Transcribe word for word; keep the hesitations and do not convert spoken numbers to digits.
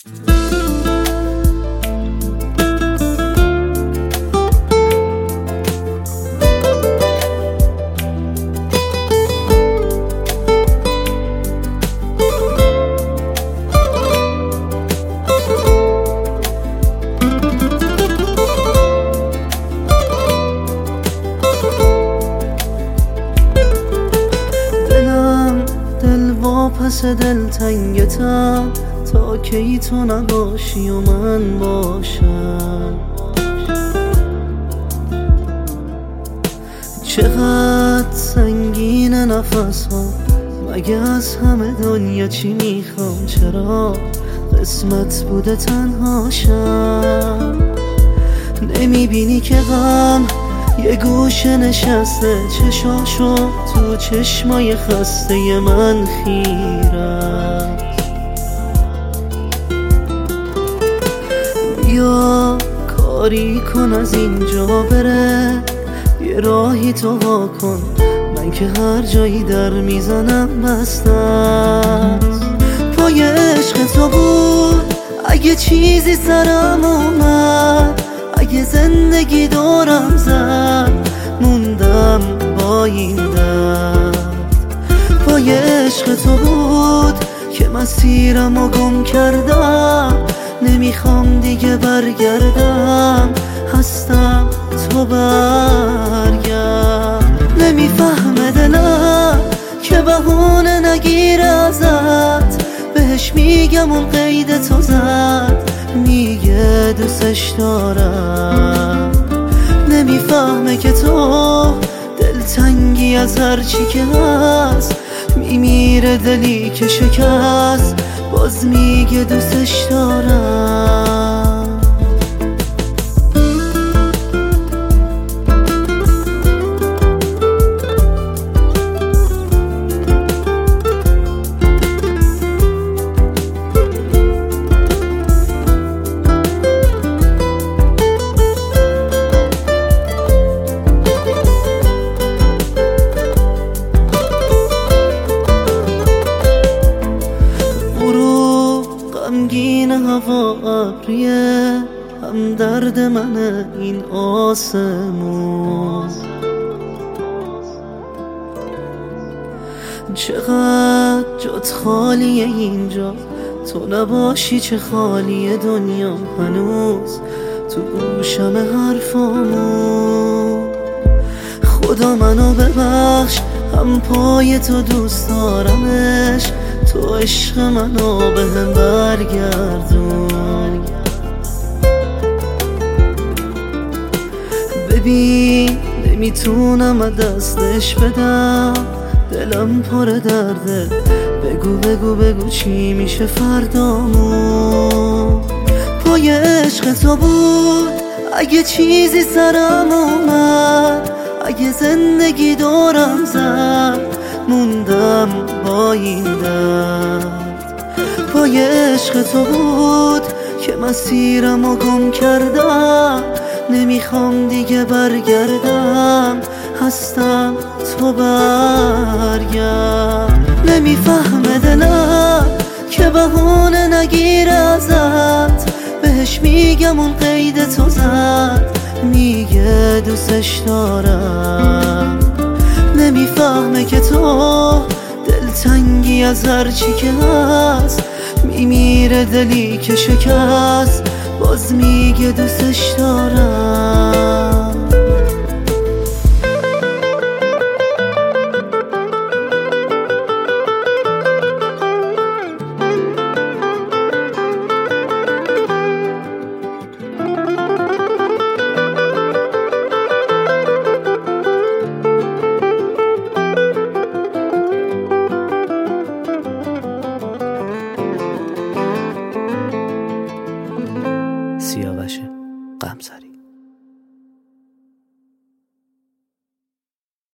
پس دلتنگتم تا کی تو نباشی و من باشم. چقدر سنگین نفس ها، مگه از همه دنیا چی میخوام؟ چرا قسمت بوده تنها شم؟ نمیبینی که غم یه گوشه نشسته، چشاشو تو چشمای خسته من خیره. بیا کاری کن از اینجا بره، یه راهی تو وا کن، من که هر جایی در میزنم بسته است. پای عشق تو بود اگه چیزی سرم اومد، اگه زندگی دورم زد موندم با این درد. پای عشق تو بود که مسیرم رو گم کردم، نمیخوام دیگه برگردم، هستم تو برگرد. نمیفهمه دلم که بهونه نگیره ازت، بهش میگم اون قید تو زد، میگه دوستش دارم. نمیفهمه که تو دلتنگی از هرچی که هست، میمیره دلی که شکست، باز میگه دوستش دارم. غمگین هوا ابریه، هم درد منه این آسمون. چقدر جات خالیه اینجا، تو نباشی چه خالیه دنیا. هنوز تو گوشم حرفامون. خدا منو ببخش، هم پای تو دوست دارمش، تو عشق منو به هم برگردون. ببین نمیتونم دستش بدم، دلم پر درده، بگو بگو بگو چی میشه فردامون. پای عشق تو بود اگه چیزی سرم اومد، اگه زندگی دورم زد موندم با این درد. پای عشق تو بود که مسیرم رو گم کردم، نمیخوام دیگه برگردم، هستم تو برگرد. نمیفهمه دلم که بهونه نگیره ازت، بهش میگم اون قید تو زد، میگه دوستش دارم. نمیفهمه که تو دلتنگی از هرچی که هست، میمیره دلی که شکست، باز میگه دوستش دارم.